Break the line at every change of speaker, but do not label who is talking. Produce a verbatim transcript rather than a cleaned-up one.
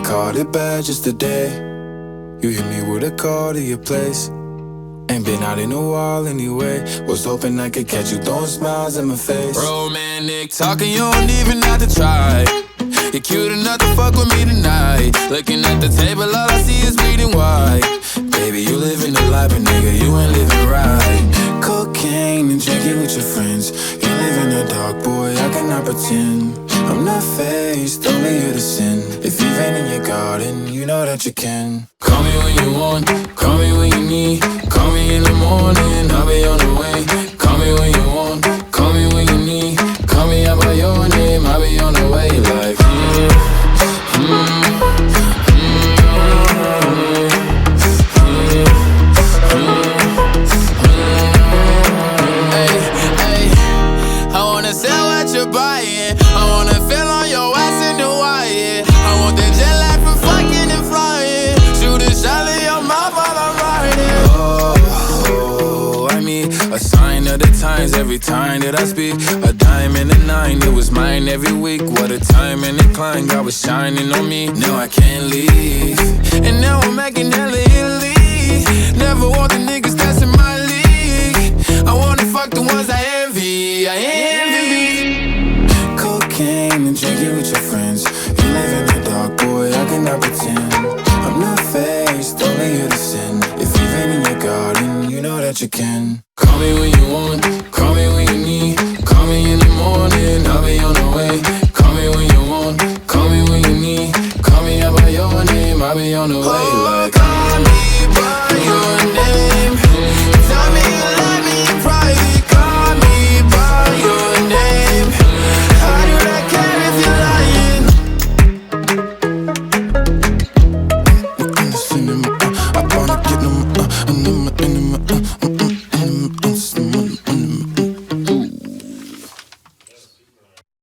called it bad just today. You hit me with a call to your place. Ain't been out in a while anyway. Was hoping I could catch you throwing smiles in my face.
Romantic talking, you don't even have to try. You're cute enough to fuck with me tonight. Looking at the table, all I see is bleeding white. Baby, you living the life, but nigga, you ain't living right.
Cocaine and drinking with your friends. You live in the dark, boy, I cannot pretend. I'm not faced, only you to sin. If you've been in your garden, you know that you can.
Call me when you want, call me when you need. Call me in the morning, I'll be on the way. Call me when you want, call me when you need. Call me out by your name, I'll be on the way. Like, mm, mm, sell what you're buying. I wanna feel on your ass in Hawaii. I want that jet lag from fucking and flying. Shoot a shot in your mouth while I'm riding.
Oh, I mean, a sign of the times every time that I speak. A dime and a nine, it was mine every week. What a time and a climb, God was shining on me. Now I can't leave,
and now I'm making hella Italy. Never want the niggas